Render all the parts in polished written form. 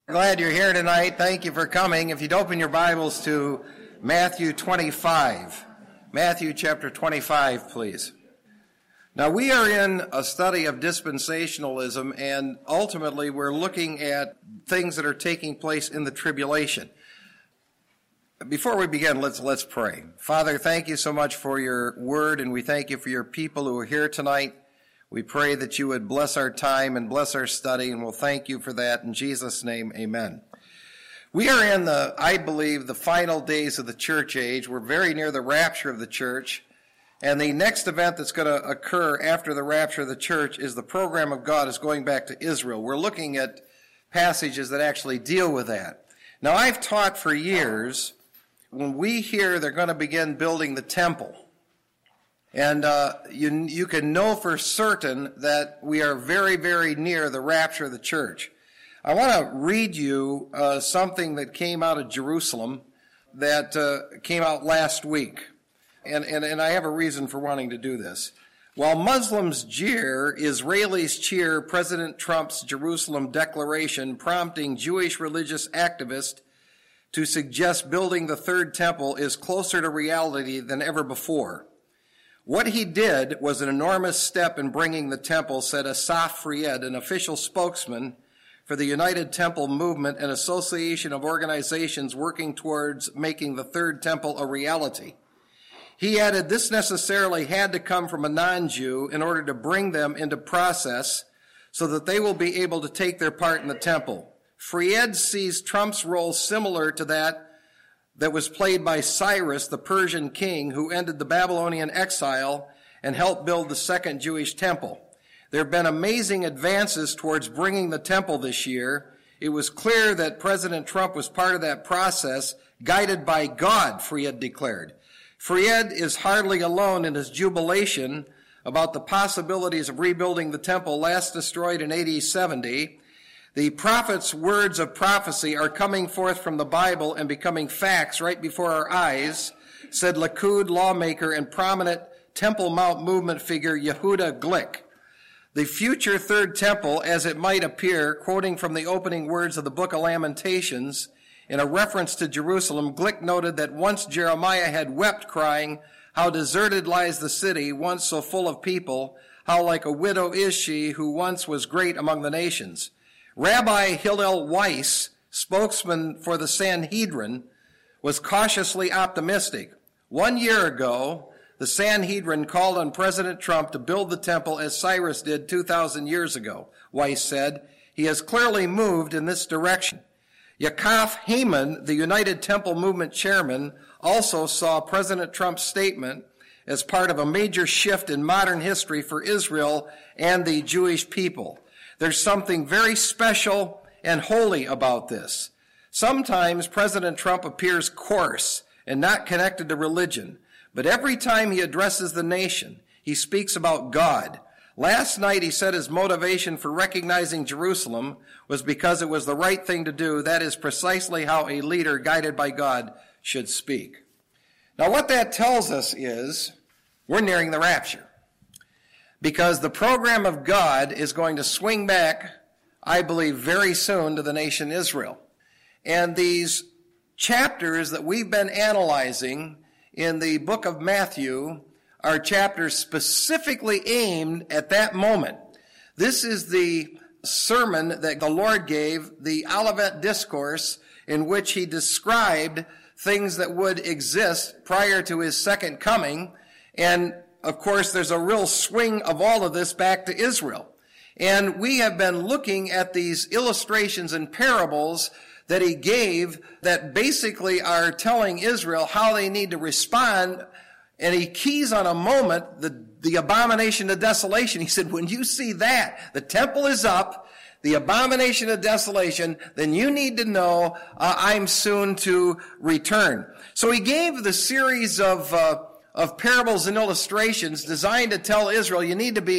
Glad you're here tonight. Thank you for coming. If you'd open your Bibles to Matthew 25. Matthew chapter 25, please. Now, we are in a study of dispensationalism, and ultimately we're looking at things that are taking place in the tribulation. Before we begin, let's pray. Father, thank you so much for your word, and we thank you for your people who are here tonight. We pray that you would bless our time and bless our study, and we'll thank you for that. In Jesus' name, amen. We are in I believe, the final days of the church age. We're very near the rapture of the church. And the next event that's going to occur after the rapture of the church is the program of God is going back to Israel. We're looking at passages that actually deal with that. Now, I've taught for years, when we hear they're going to begin building the temple, and you can know for certain that we are very, very near the rapture of the church. I want to read you something that came out of Jerusalem that came out last week. And I have a reason for wanting to do this. While Muslims jeer, Israelis cheer President Trump's Jerusalem declaration prompting Jewish religious activists to suggest building the third temple is closer to reality than ever before. What he did was an enormous step in bringing the temple, said Asaf Fried, an official spokesman for the United Temple Movement, an association of organizations working towards making the third temple a reality. He added, this necessarily had to come from a non-Jew in order to bring them into process so that they will be able to take their part in the temple. Fried sees Trump's role similar to that was played by Cyrus, the Persian king, who ended the Babylonian exile and helped build the second Jewish temple. There have been amazing advances towards bringing the temple this year. It was clear that President Trump was part of that process, guided by God, Fried declared. Fried is hardly alone in his jubilation about the possibilities of rebuilding the temple last destroyed in AD 70. The prophet's words of prophecy are coming forth from the Bible and becoming facts right before our eyes, said Likud lawmaker and prominent Temple Mount movement figure Yehuda Glick. The future third temple, as it might appear, quoting from the opening words of the book of Lamentations, in a reference to Jerusalem, Glick noted that once Jeremiah had wept, crying, how deserted lies the city, once so full of people, how like a widow is she who once was great among the nations. Rabbi Hillel Weiss, spokesman for the Sanhedrin, was cautiously optimistic. 1 year ago, the Sanhedrin called on President Trump to build the temple as Cyrus did 2,000 years ago. Weiss said, he has clearly moved in this direction. Yaakov Heyman, the United Temple Movement chairman, also saw President Trump's statement as part of a major shift in modern history for Israel and the Jewish people. There's something very special and holy about this. Sometimes President Trump appears coarse and not connected to religion, but every time he addresses the nation, he speaks about God. Last night he said his motivation for recognizing Jerusalem was because it was the right thing to do. That is precisely how a leader guided by God should speak. Now what that tells us is we're nearing the rapture. Because the program of God is going to swing back, I believe, very soon to the nation Israel. And these chapters that we've been analyzing in the book of Matthew are chapters specifically aimed at that moment. This is the sermon that the Lord gave, the Olivet Discourse, in which he described things that would exist prior to his second coming. And of course, there's a real swing of all of this back to Israel. And we have been looking at these illustrations and parables that he gave that basically are telling Israel how they need to respond. And he keys on a moment, the abomination of desolation. He said, when you see that, the temple is up, the abomination of desolation, then you need to know I'm soon to return. So he gave the series of parables and illustrations designed to tell Israel, you need to be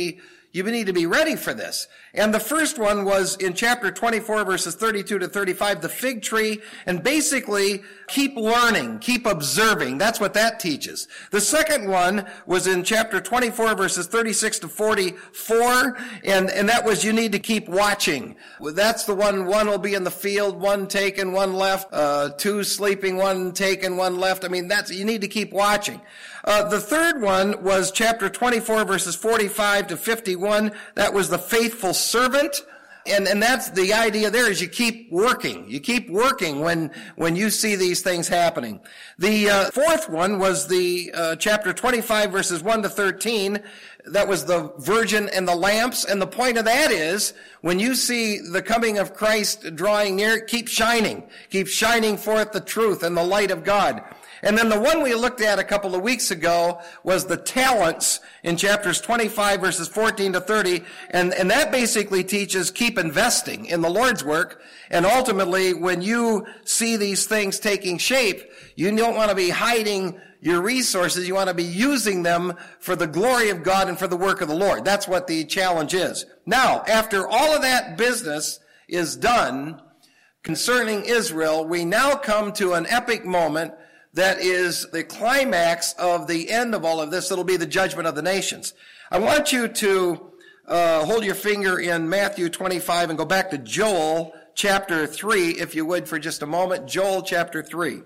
You need to be ready for this. And the first one was in chapter 24, verses 32 to 35, the fig tree. And basically, keep learning, keep observing. That's what that teaches. The second one was in chapter 24, verses 36 to 44. And that was you need to keep watching. That's the one will be in the field, one taken, one left, two sleeping, one taken, one left. I mean, you need to keep watching. The third one was chapter 24, verses 45 to 51. That was the faithful servant. And that's the idea there is you keep working. You keep working when you see these things happening. The fourth one was the chapter 25, verses 1 to 13. That was the virgin and the lamps. And the point of that is when you see the coming of Christ drawing near, keep shining. Keep shining forth the truth and the light of God. And then the one we looked at a couple of weeks ago was the talents in chapters 25, verses 14 to 30. And that basically teaches keep investing in the Lord's work. And ultimately, when you see these things taking shape, you don't want to be hiding your resources. You want to be using them for the glory of God and for the work of the Lord. That's what the challenge is. Now, after all of that business is done concerning Israel, we now come to an epic moment that is the climax of the end of all of this. It'll be the judgment of the nations. I want you to hold your finger in Matthew 25 and go back to Joel chapter 3, if you would, for just a moment. Joel chapter 3.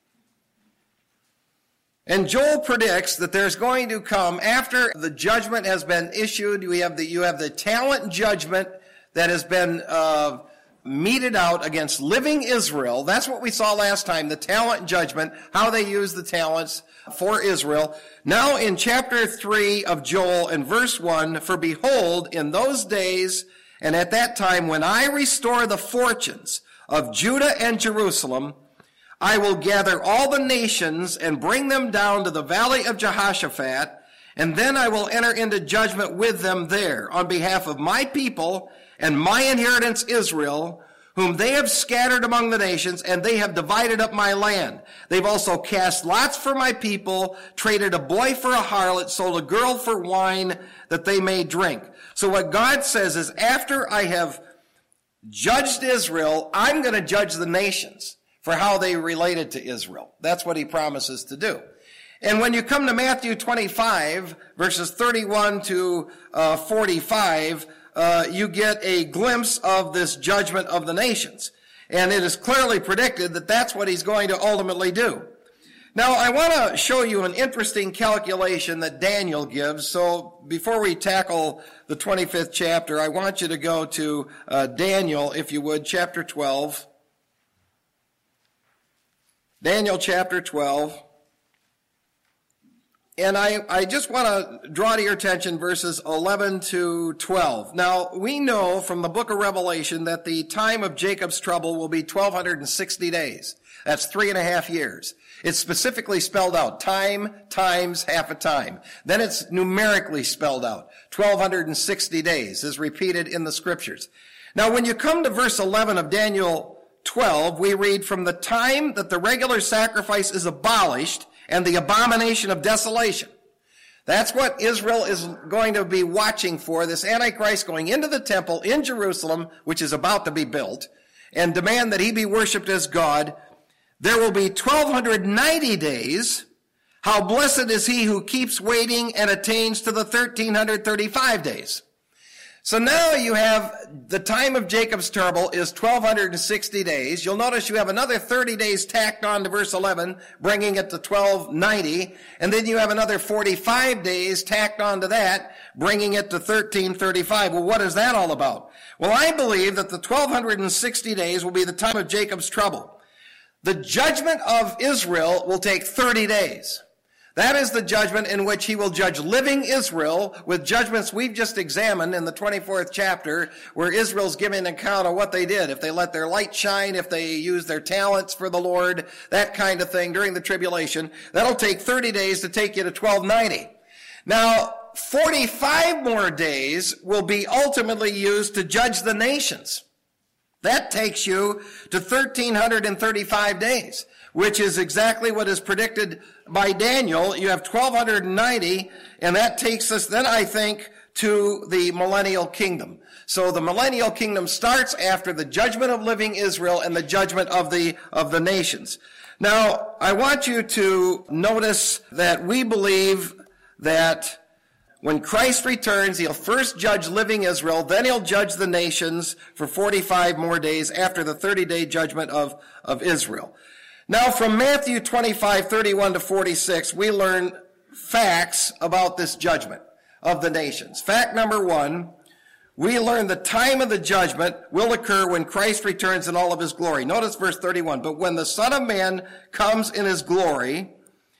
And Joel predicts that there's going to come, after the judgment has been issued, you have the talent judgment that has been meted out against living Israel. That's what we saw last time, the talent judgment, how they use the talents for Israel. Now in chapter 3 of Joel and verse 1, for behold, in those days and at that time when I restore the fortunes of Judah and Jerusalem, I will gather all the nations and bring them down to the valley of Jehoshaphat, and then I will enter into judgment with them there on behalf of my people and my inheritance Israel, whom they have scattered among the nations, and they have divided up my land. They've also cast lots for my people, traded a boy for a harlot, sold a girl for wine that they may drink. So what God says is, after I have judged Israel, I'm going to judge the nations for how they related to Israel. That's what he promises to do. And when you come to Matthew 25, verses 31 to 45, you get a glimpse of this judgment of the nations. And it is clearly predicted that that's what he's going to ultimately do. Now, I want to show you an interesting calculation that Daniel gives. So before we tackle the 25th chapter, I want you to go to Daniel, if you would, chapter 12. Daniel chapter 12. And I just want to draw to your attention verses 11 to 12. Now, we know from the book of Revelation that the time of Jacob's trouble will be 1,260 days. That's 3.5 years. It's specifically spelled out, time times half a time. Then it's numerically spelled out. 1,260 days is repeated in the scriptures. Now, when you come to verse 11 of Daniel 12, we read, from the time that the regular sacrifice is abolished and the abomination of desolation. That's what Israel is going to be watching for, this Antichrist going into the temple in Jerusalem, which is about to be built, and demand that he be worshipped as God. There will be 1,290 days. How blessed is he who keeps waiting and attains to the 1,335 days. So now you have the time of Jacob's trouble is 1,260 days. You'll notice you have another 30 days tacked on to verse 11, bringing it to 1,290. And then you have another 45 days tacked on to that, bringing it to 1,335. Well, what is that all about? Well, I believe that the 1,260 days will be the time of Jacob's trouble. The judgment of Israel will take 30 days. That is the judgment in which he will judge living Israel with judgments we've just examined in the 24th chapter, where Israel's giving an account of what they did, if they let their light shine, if they used their talents for the Lord, that kind of thing during the tribulation. That'll take 30 days to take you to 1,290. Now, 45 more days will be ultimately used to judge the nations. That takes you to 1,335 days, which is exactly what is predicted by Daniel. You have 1,290, and that takes us then, I think, to the millennial kingdom. So the millennial kingdom starts after the judgment of living Israel and the judgment of the nations. Now, I want you to notice that we believe that when Christ returns, he'll first judge living Israel, then he'll judge the nations for 45 more days after the 30-day judgment of Israel. Now, from Matthew 25, 31 to 46, we learn facts about this judgment of the nations. Fact number one, we learn the time of the judgment will occur when Christ returns in all of his glory. Notice verse 31, but when the Son of Man comes in his glory,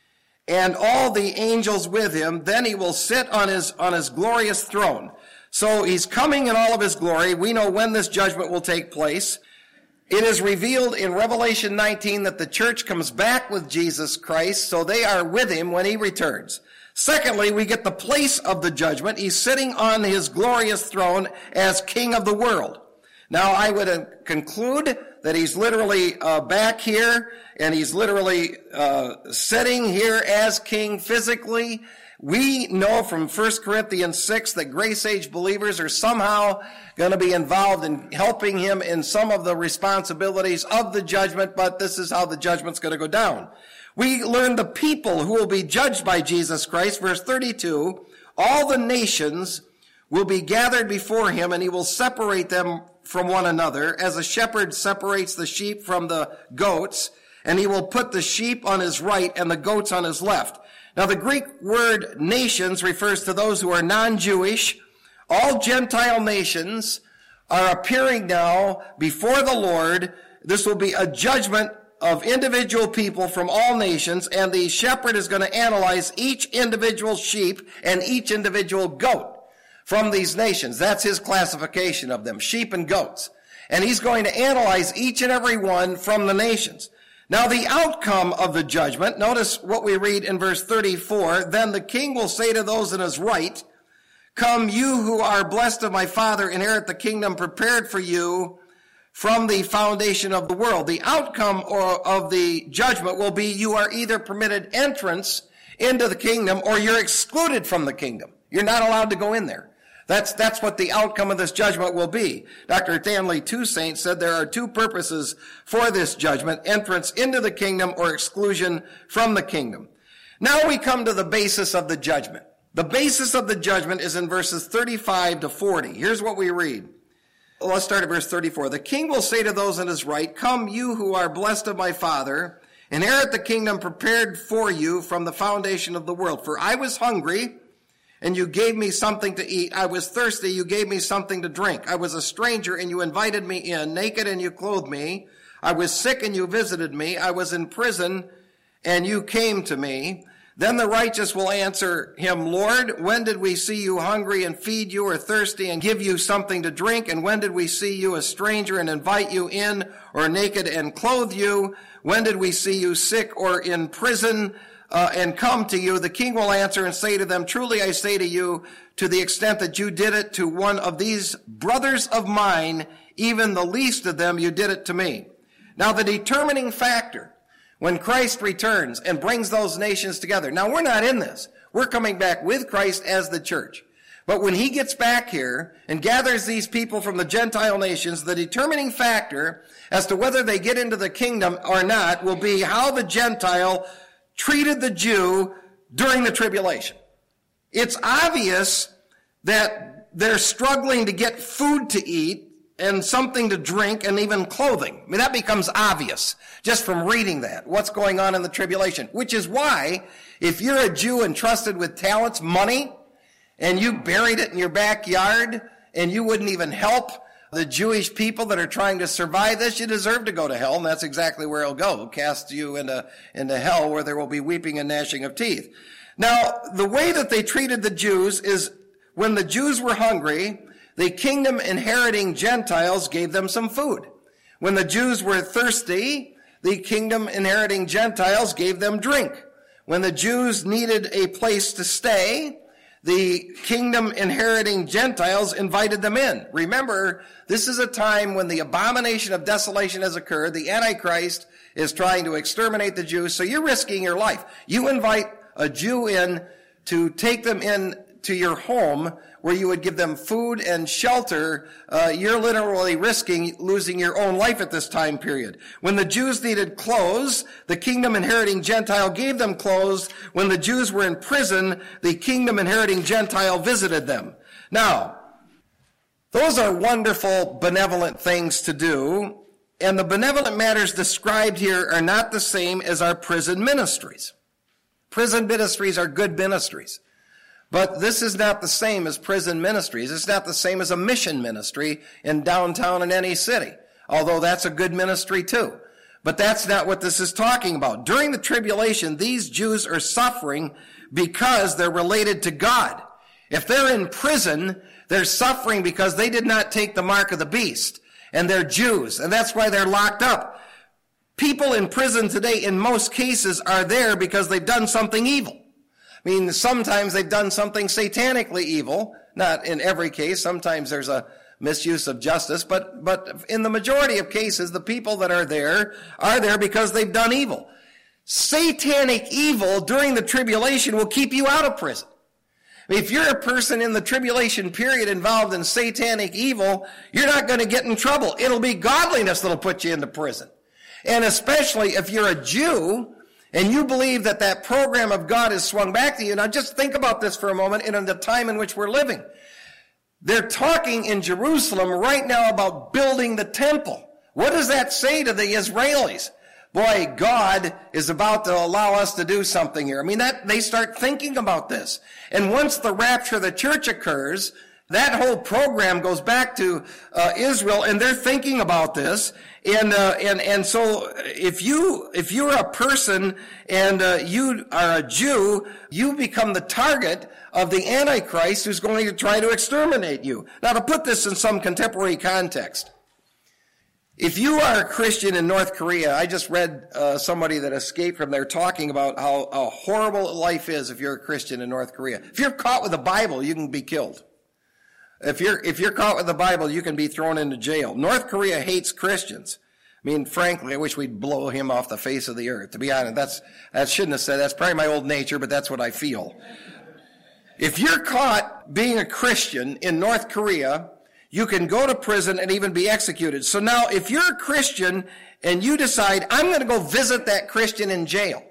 and all the angels with him, then he will sit on his glorious throne. So he's coming in all of his glory. We know when this judgment will take place. It is revealed in Revelation 19 that the church comes back with Jesus Christ, so they are with him when he returns. Secondly, we get the place of the judgment. He's sitting on his glorious throne as King of the world. Now, I would conclude that he's literally back here, and he's literally sitting here as king physically. We know from 1 Corinthians 6 that Grace Age believers are somehow going to be involved in helping him in some of the responsibilities of the judgment, but this is how the judgment's going to go down. We learn the people who will be judged by Jesus Christ. Verse 32, all the nations will be gathered before him, and he will separate them from one another, as a shepherd separates the sheep from the goats, and he will put the sheep on his right and the goats on his left. Now, the Greek word nations refers to those who are non-Jewish. All Gentile nations are appearing now before the Lord. This will be a judgment of individual people from all nations, and the shepherd is going to analyze each individual sheep and each individual goat from these nations. That's his classification of them, sheep and goats. And he's going to analyze each and every one from the nations. Now, the outcome of the judgment, notice what we read in verse 34, then the king will say to those in his right, come, you who are blessed of my Father, inherit the kingdom prepared for you from the foundation of the world. The outcome of the judgment will be you are either permitted entrance into the kingdom or you're excluded from the kingdom. You're not allowed to go in there. That's what the outcome of this judgment will be. Dr. Stanley Toussaint said there are two purposes for this judgment, entrance into the kingdom or exclusion from the kingdom. Now we come to the basis of the judgment. The basis of the judgment is in verses 35 to 40. Here's what we read. Let's start at verse 34. The king will say to those on his right, come, you who are blessed of my Father, inherit the kingdom prepared for you from the foundation of the world. For I was hungry, and you gave me something to eat. I was thirsty, you gave me something to drink. I was a stranger, and you invited me in. Naked, and you clothed me. I was sick, and you visited me. I was in prison, and you came to me. Then the righteous will answer him, Lord, when did we see you hungry and feed you, or thirsty and give you something to drink? And when did we see you a stranger and invite you in, or naked and clothe you? When did we see you sick or in prison and come to you? The king will answer and say to them, truly I say to you, to the extent that you did it to one of these brothers of mine, even the least of them, you did it to me. Now the determining factor when Christ returns and brings those nations together. Now, we're not in this. We're coming back with Christ as the church. But when he gets back here and gathers these people from the Gentile nations, the determining factor as to whether they get into the kingdom or not will be how the Gentile treated the Jew during the tribulation. It's obvious that they're struggling to get food to eat and something to drink, and even clothing. I mean, that becomes obvious just from reading that, what's going on in the tribulation. Which is why, if you're a Jew entrusted with talents, money, and you buried it in your backyard, and you wouldn't even help the Jewish people that are trying to survive this, you deserve to go to hell, and that's exactly where it'll go. It'll cast you into hell, where there will be weeping and gnashing of teeth. Now, the way that they treated the Jews is, when the Jews were hungry, the kingdom-inheriting Gentiles gave them some food. When the Jews were thirsty, the kingdom-inheriting Gentiles gave them drink. When the Jews needed a place to stay, the kingdom-inheriting Gentiles invited them in. Remember, this is a time when the abomination of desolation has occurred. The Antichrist is trying to exterminate the Jews, so you're risking your life. You invite a Jew in to take them in to your home where you would give them food and shelter, you're literally risking losing your own life at this time period. When the Jews needed clothes, the kingdom inheriting Gentile gave them clothes. When the Jews were in prison, the kingdom inheriting Gentile visited them. Now, those are wonderful, benevolent things to do, and the benevolent matters described here are not the same as our prison ministries. Prison ministries are good ministries. But this is not the same as prison ministries. It's not the same as a mission ministry in downtown in any city, although that's a good ministry too. But that's not what this is talking about. During the tribulation, these Jews are suffering because they're related to God. If they're in prison, they're suffering because they did not take the mark of the beast, and they're Jews, and that's why they're locked up. People in prison today, in most cases, are there because they've done something evil. I mean, sometimes they've done something satanically evil. Not in every case. Sometimes there's a misuse of justice. But in the majority of cases, the people that are there because they've done evil. Satanic evil during the tribulation will keep you out of prison. I mean, if you're a person in the tribulation period involved in satanic evil, you're not going to get in trouble. It'll be godliness that'll put you into prison. And especially if you're a Jew, and you believe that that program of God is swung back to you. Now just think about this for a moment in the time in which we're living. They're talking in Jerusalem right now about building the temple. What does that say to the Israelis? Boy, God is about to allow us to do something here. I mean, they start thinking about this. And once the rapture of the church occurs, that whole program goes back to Israel, and they're thinking about this. And so if you're a person and you are a Jew, you become the target of the Antichrist who's going to try to exterminate you. Now, to put this in some contemporary context, if you are a Christian in North Korea, I just read somebody that escaped from there talking about how horrible life is if you're a Christian in North Korea. If you're caught with the Bible, you can be killed. If you're caught with the Bible, you can be thrown into jail. North Korea hates Christians. I mean, frankly, I wish we'd blow him off the face of the earth. To be honest, I shouldn't have said that's probably my old nature, but that's what I feel. If you're caught being a Christian in North Korea, you can go to prison and even be executed. So now, if you're a Christian and you decide, I'm going to go visit that Christian in jail,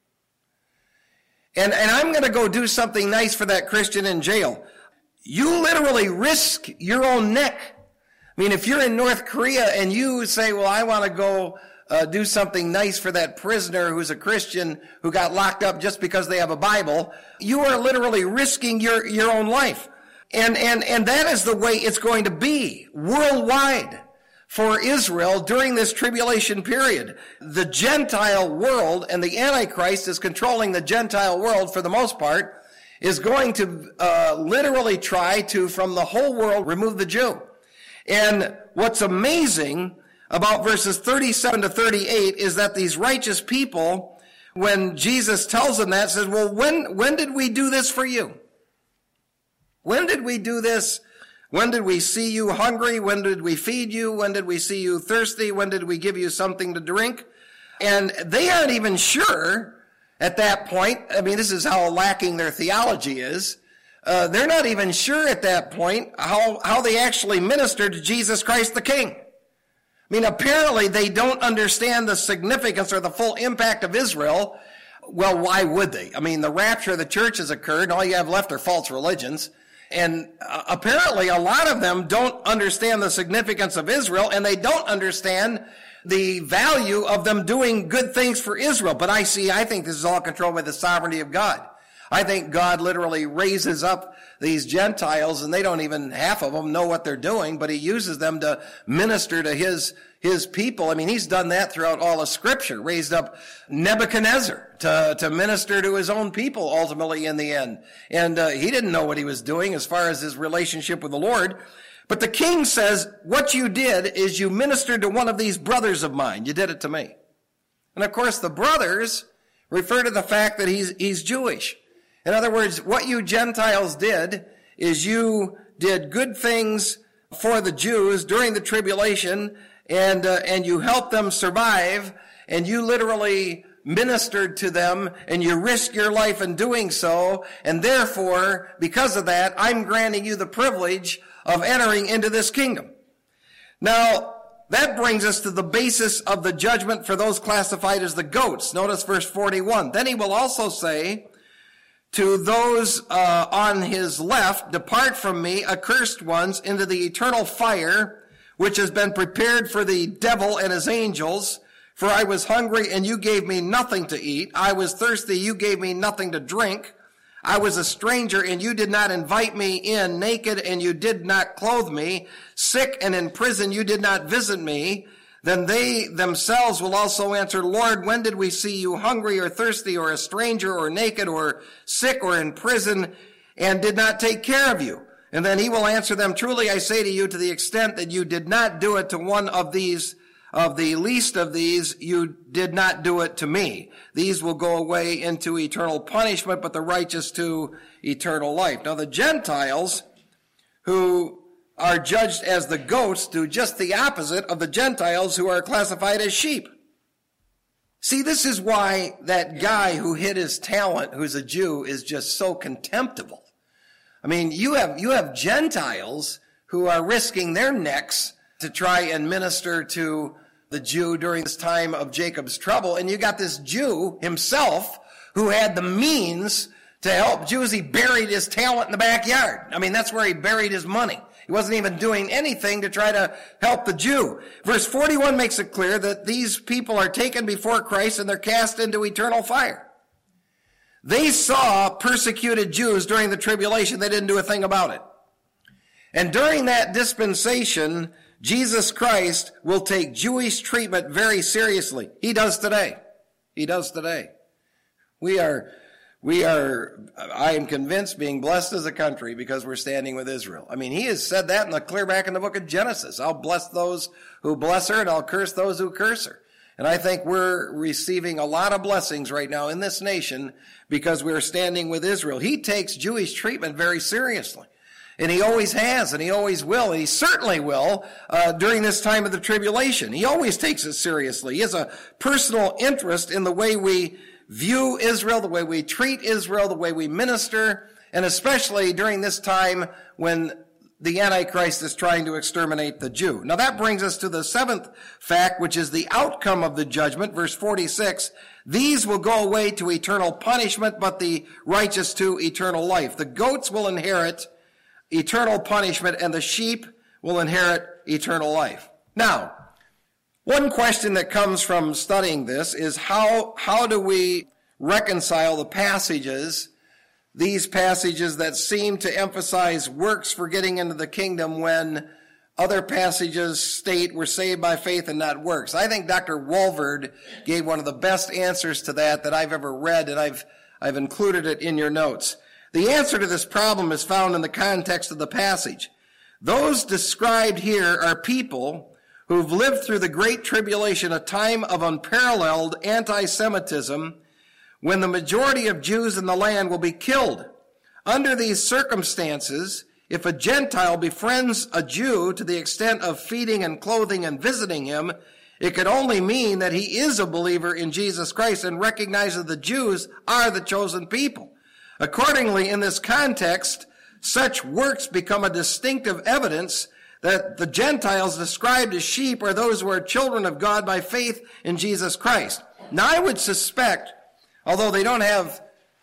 and I'm going to go do something nice for that Christian in jail, you literally risk your own neck. I mean, if you're in North Korea and you say, well, I want to go do something nice for that prisoner who's a Christian who got locked up just because they have a Bible, you are literally risking your own life. And that is the way it's going to be worldwide for Israel during this tribulation period. The Gentile world, and the Antichrist is controlling the Gentile world for the most part, is going to literally try to, from the whole world, remove the Jew. And what's amazing about verses 37 to 38 is that these righteous people, when Jesus tells them that, says, well, when did we do this for you? When did we do this? When did we see you hungry? When did we feed you? When did we see you thirsty? When did we give you something to drink? And they aren't even sure at that point. I mean, this is how lacking their theology is. They're not even sure at that point how they actually ministered to Jesus Christ the King. I mean, apparently they don't understand the significance or the full impact of Israel. Well, why would they? I mean, the rapture of the church has occurred, and all you have left are false religions. And apparently a lot of them don't understand the significance of Israel, and they don't understand the value of them doing good things for Israel. But I think this is all controlled by the sovereignty of God. I think God literally raises up these Gentiles, and they don't even, half of them, know what they're doing, but he uses them to minister to his people. I mean, he's done that throughout all of Scripture, raised up Nebuchadnezzar to minister to his own people ultimately in the end. And he didn't know what he was doing as far as his relationship with the Lord. But the king says, what you did is you ministered to one of these brothers of mine. You did it to me. And of course, the brothers refer to the fact that he's Jewish. In other words, what you Gentiles did is you did good things for the Jews during the tribulation, and you helped them survive, and you literally ministered to them and you risk your life in doing so. And therefore, because of that, I'm granting you the privilege of entering into this kingdom. Now, that brings us to the basis of the judgment for those classified as the goats. Notice verse 41. Then he will also say to those on his left, depart from me, accursed ones, into the eternal fire, which has been prepared for the devil and his angels. For I was hungry, and you gave me nothing to eat. I was thirsty, you gave me nothing to drink. I was a stranger, and you did not invite me in. Naked, and you did not clothe me. Sick and in prison, you did not visit me. Then they themselves will also answer, Lord, when did we see you hungry or thirsty or a stranger or naked or sick or in prison and did not take care of you? And then he will answer them, truly I say to you, to the extent that you did not do it to one of these, of the least of these, you did not do it to me. These will go away into eternal punishment, but the righteous to eternal life. Now the Gentiles who are judged as the goats do just the opposite of the Gentiles who are classified as sheep. See, this is why that guy who hid his talent, who's a Jew, is just so contemptible. I mean, you have Gentiles who are risking their necks to try and minister to the Jew during this time of Jacob's trouble, and you got this Jew himself who had the means to help Jews. He buried his talent in the backyard. I mean, that's where he buried his money. He wasn't even doing anything to try to help the Jew. Verse 41 makes it clear that these people are taken before Christ and they're cast into eternal fire. They saw persecuted Jews during the tribulation. They didn't do a thing about it. And during that dispensation, Jesus Christ will take Jewish treatment very seriously. He does today. He does today. We are, I am convinced, being blessed as a country because we're standing with Israel. I mean, he has said that clear back in the book of Genesis. I'll bless those who bless her and I'll curse those who curse her. And I think we're receiving a lot of blessings right now in this nation because we're standing with Israel. He takes Jewish treatment very seriously. And he always has, and he always will, and he certainly will during this time of the tribulation. He always takes it seriously. He has a personal interest in the way we view Israel, the way we treat Israel, the way we minister, and especially during this time when the Antichrist is trying to exterminate the Jew. Now that brings us to the seventh fact, which is the outcome of the judgment. Verse 46, these will go away to eternal punishment, but the righteous to eternal life. The goats will inherit eternal punishment, and the sheep will inherit eternal life. Now, one question that comes from studying this is how do we reconcile the passages, these passages that seem to emphasize works for getting into the kingdom when other passages state we're saved by faith and not works? I think Dr. Walvoord gave one of the best answers to that I've ever read, and I've included it in your notes. The answer to this problem is found in the context of the passage. Those described here are people who've lived through the Great Tribulation, a time of unparalleled anti-Semitism, when the majority of Jews in the land will be killed. Under these circumstances, if a Gentile befriends a Jew to the extent of feeding and clothing and visiting him, it could only mean that he is a believer in Jesus Christ and recognizes the Jews are the chosen people. Accordingly, in this context, such works become a distinctive evidence that the Gentiles described as sheep are those who are children of God by faith in Jesus Christ. Now, I would suspect, although they don't have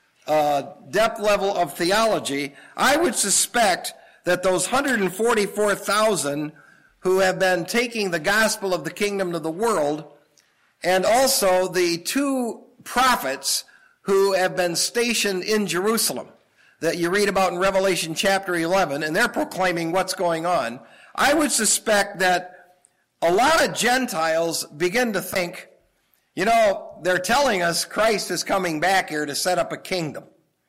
a depth level of theology, I would suspect that those 144,000 who have been taking the gospel of the kingdom to the world, and also the two prophets who have been stationed in Jerusalem that you read about in Revelation chapter 11, and they're proclaiming what's going on. I would suspect that a lot of Gentiles begin to think, they're telling us Christ is coming back here to set up a kingdom.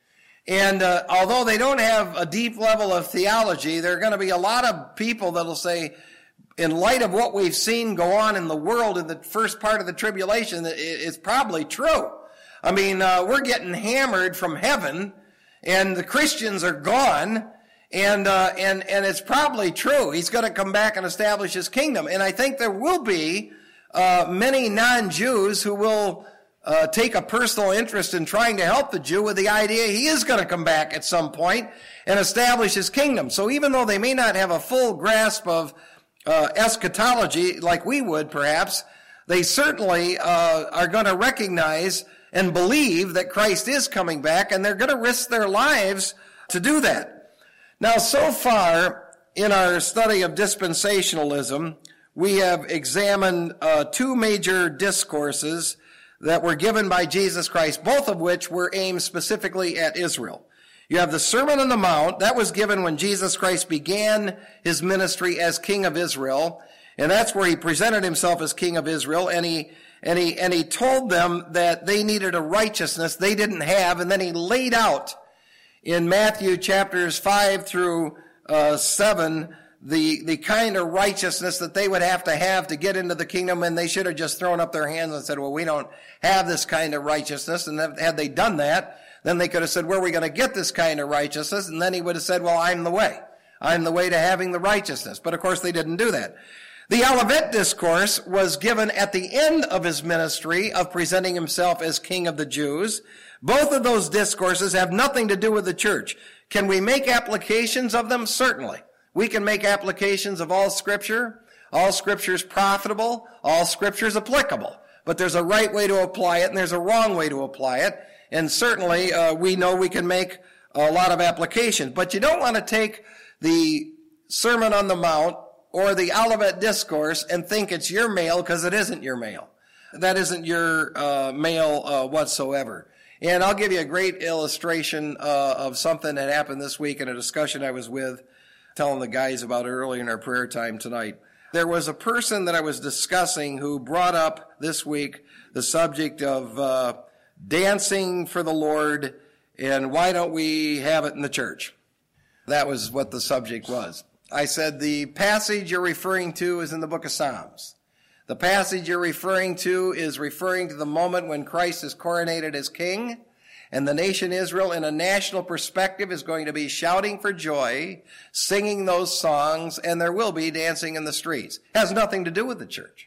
And although they don't have a deep level of theology, there are going to be a lot of people that'll say, in light of what we've seen go on in the world in the first part of the tribulation, it's probably true. I mean, we're getting hammered from heaven, and the Christians are gone, and it's probably true. He's going to come back and establish his kingdom. And I think there will be many non-Jews who will take a personal interest in trying to help the Jew with the idea he is going to come back at some point and establish his kingdom. So even though they may not have a full grasp of eschatology like we would perhaps, they certainly are going to recognize and believe that Christ is coming back, and they're going to risk their lives to do that. Now, so far in our study of dispensationalism, we have examined two major discourses that were given by Jesus Christ, both of which were aimed specifically at Israel. You have the Sermon on the Mount. That was given when Jesus Christ began his ministry as King of Israel, and that's where he presented himself as King of Israel, and he told them that they needed a righteousness they didn't have, and then he laid out in Matthew chapters 5 through 7 the kind of righteousness that they would have to get into the kingdom, and they should have just thrown up their hands and said, well, we don't have this kind of righteousness. And had they done that, then they could have said, where are we going to get this kind of righteousness? And then he would have said, well, I'm the way. I'm the way to having the righteousness. But of course they didn't do that. The Olivet Discourse was given at the end of his ministry of presenting himself as King of the Jews. Both of those discourses have nothing to do with the church. Can we make applications of them? Certainly. We can make applications of all Scripture. All Scripture is profitable. All Scripture is applicable. But there's a right way to apply it, and there's a wrong way to apply it. And certainly, we know we can make a lot of applications. But you don't want to take the Sermon on the Mount or the Olivet Discourse and think it's your mail, because it isn't your mail. That isn't your mail whatsoever. And I'll give you a great illustration of something that happened this week in a discussion I was with, telling the guys about it early in our prayer time tonight. There was a person that I was discussing who brought up this week the subject of dancing for the Lord, and why don't we have it in the church? That was what the subject was. I said, the passage you're referring to is in the book of Psalms. The passage you're referring to is referring to the moment when Christ is coronated as king, and the nation Israel, in a national perspective, is going to be shouting for joy, singing those songs, and there will be dancing in the streets. It has nothing to do with the church.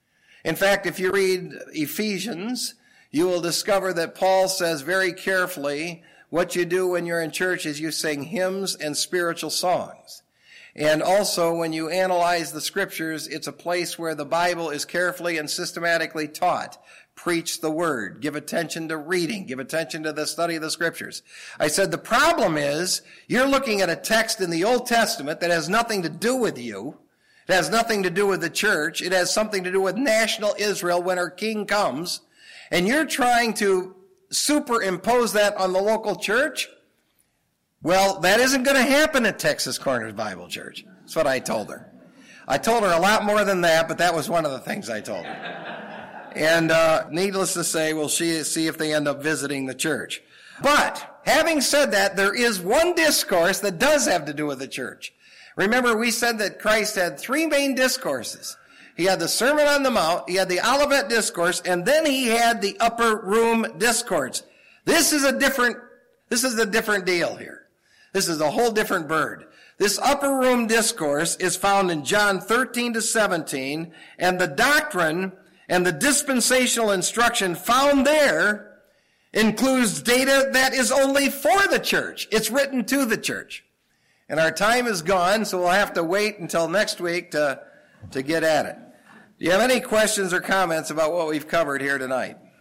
In fact, if you read Ephesians, you will discover that Paul says very carefully, what you do when you're in church is you sing hymns and spiritual songs. And also, when you analyze the Scriptures, it's a place where the Bible is carefully and systematically taught. Preach the Word. Give attention to reading. Give attention to the study of the Scriptures. I said the problem is, you're looking at a text in the Old Testament that has nothing to do with you. It has nothing to do with the church. It has something to do with national Israel when our king comes. And you're trying to superimpose that on the local church? Well, that isn't going to happen at Texas Corners Bible Church. That's what I told her. I told her a lot more than that, but that was one of the things I told her. And needless to say, we'll see if they end up visiting the church. But having said that, there is one discourse that does have to do with the church. Remember, we said that Christ had three main discourses. He had the Sermon on the Mount, he had the Olivet Discourse, and then he had the Upper Room Discourse. This is a different deal here. This is a whole different bird. This Upper Room Discourse is found in John 13 to 17, and the doctrine and the dispensational instruction found there includes data that is only for the church. It's written to the church. And our time is gone, so we'll have to wait until next week to get at it. Do you have any questions or comments about what we've covered here tonight?